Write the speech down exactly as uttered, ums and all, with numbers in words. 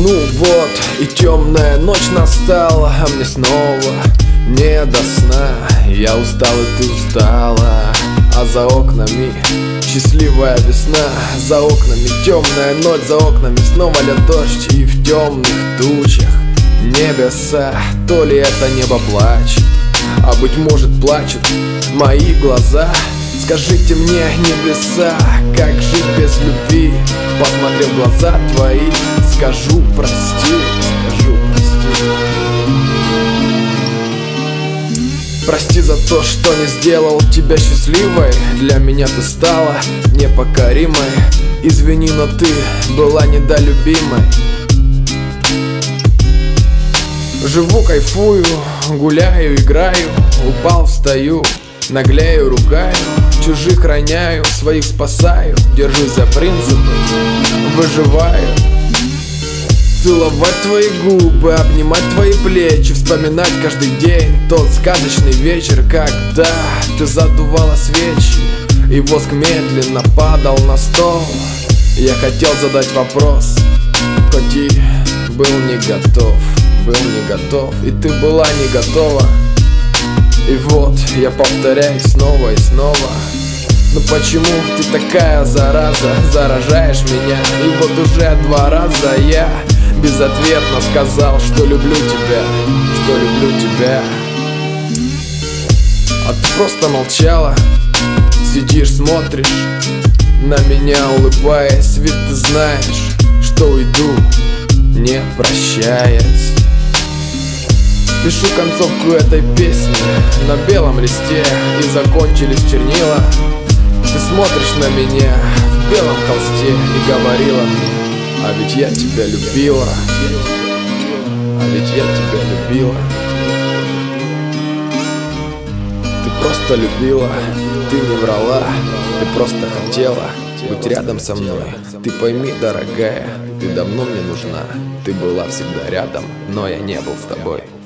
Ну вот, и темная ночь настала, а мне снова не до сна. Я устал, и ты устала, а за окнами счастливая весна. За окнами темная ночь, за окнами снова льет дождь. И в темных тучах небеса, то ли это небо плачет, а быть может плачут мои глаза. Скажите мне, небеса, как жить без любви? Посмотрев в глаза твои, скажу прости, скажу прости. Прости за то, что не сделал тебя счастливой. Для меня ты стала непокоримой. Извини, но ты была недолюбимой. Живу, кайфую, гуляю, играю. Упал, встаю, наглею, ругаю. Чужих роняю, своих спасаю. Держусь за принципы, выживаю. Целовать твои губы, обнимать твои плечи, вспоминать каждый день тот сказочный вечер, когда ты задувала свечи, и воск медленно падал на стол. Я хотел задать вопрос, хоть и был не готов, был не готов, и ты была не готова. И вот я повторяю снова и снова: ну почему ты такая зараза, заражаешь меня? И вот уже два раза я безответно сказал, что люблю тебя, что люблю тебя. А ты просто молчала, сидишь, смотришь на меня, улыбаясь. Ведь ты знаешь, что уйду, не прощаясь. Пишу концовку этой песни на белом листе, и закончились чернила. Ты смотришь на меня в белом холсте и говорила мне: а ведь я тебя любила, а ведь я тебя любила. Ты просто любила, ты не врала, ты просто хотела быть рядом со мной. Ты пойми, дорогая, ты давно мне нужна. Ты была всегда рядом, но я не был с тобой.